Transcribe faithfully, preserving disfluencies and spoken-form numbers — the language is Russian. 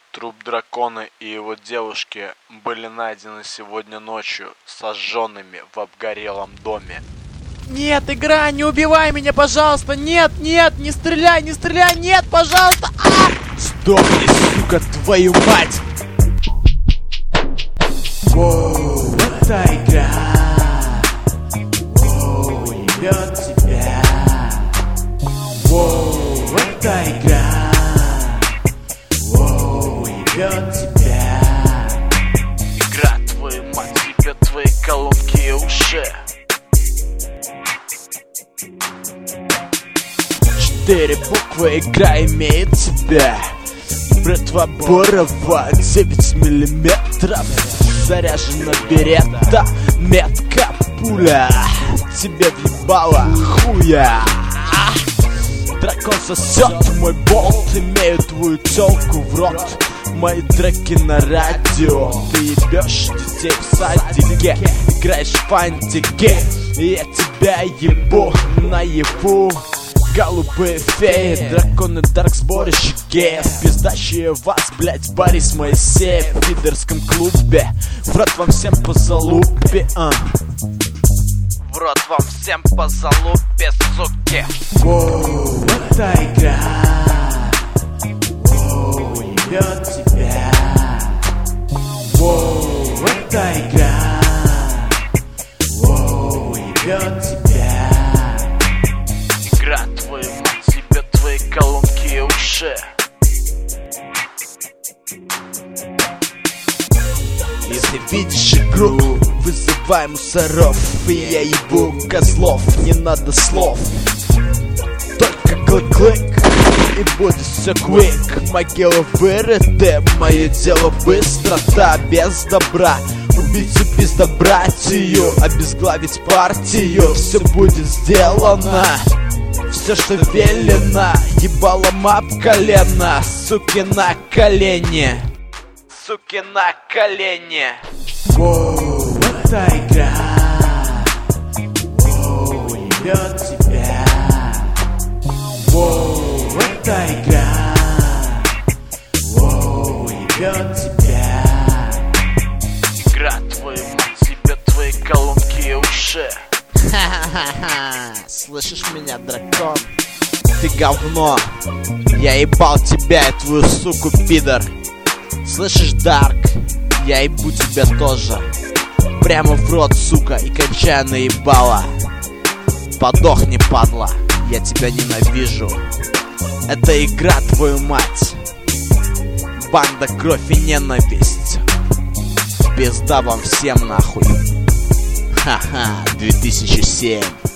Труп дракона и его девушки были найдены сегодня ночью сожженными в обгорелом доме. Нет, игра, не убивай меня, пожалуйста! Нет, нет, не стреляй, не стреляй, нет, пожалуйста! А! Сдохни, сука, твою мать! Воу, это игра. Воу, ебет тебя. Воу, это игра. Воу, ебет тебя. Игра, твою мать, ебет твои колонки и уши. Четыре буквы, игра имеет тебя. Братва Борова, девять миллиметров. Заряжена берета, метка пуля. Тебе въебала хуя. Дракон сосет мой болт, имею твою телку в рот. Мои треки на радио. Ты ебешь детей в садике, играешь в фантики. И я тебя ебу наяву. Голубые феи, драконы, дарксборище геев. Пиздащие вас, блять, Борис Моисеев. В пидорском клубе, в рот вам всем по залупе, а. В рот вам всем по залупе, суки. Воу, это игра. Воу, ебет тебя. Воу, это игра. Воу, ебет тебя. Игра, твою мать, ебет твои колонки и уши. Если видишь игру, вызывай мусоров. И я ебу козлов, не надо слов. Только клик-клик, и будет все квик. Могила вырыта, мое дело быстрота. Без добра, убийцу пизда братью. Обезглавить партию, все будет сделано. Все, что велено, ебалом об колено. Суки на колени. Суки на колени. Воу, это игра. Воу, ебет тебя. Воу, это игра. Воу, ебет тебя. Игра, твою мать, ебет твои колонки и уши. Ха-ха-ха-ха. Слышишь меня, дракон? Ты говно. Я ебал тебя и твою суку, пидор. Слышишь, Дарк? Я ебу тебя тоже. Прямо в рот, сука, и кончай наебала. Подохни, падла. Я тебя ненавижу. Это игра, твою мать. Банда, кровь и ненависть. Пизда вам всем нахуй. Ха-ха, две тысячи семь.